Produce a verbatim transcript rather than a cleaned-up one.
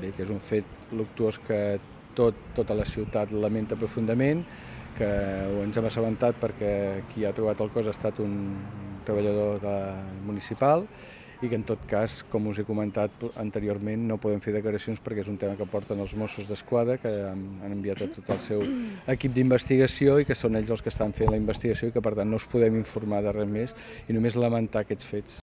bé, que és un fet luctuós que tot, tota la ciutat lamenta profundament, que ho ens hem assabentat perquè qui ha trobat el cos ha estat un treballador de, municipal i que en tot cas, com us he comentat anteriorment, no podem fer declaracions perquè és un tema que porten els Mossos d'Esquadra, que han enviat a tot el seu equip d'investigació i que són ells els que estan fent la investigació i que per tant no us podem informar de res més i només lamentar aquests fets.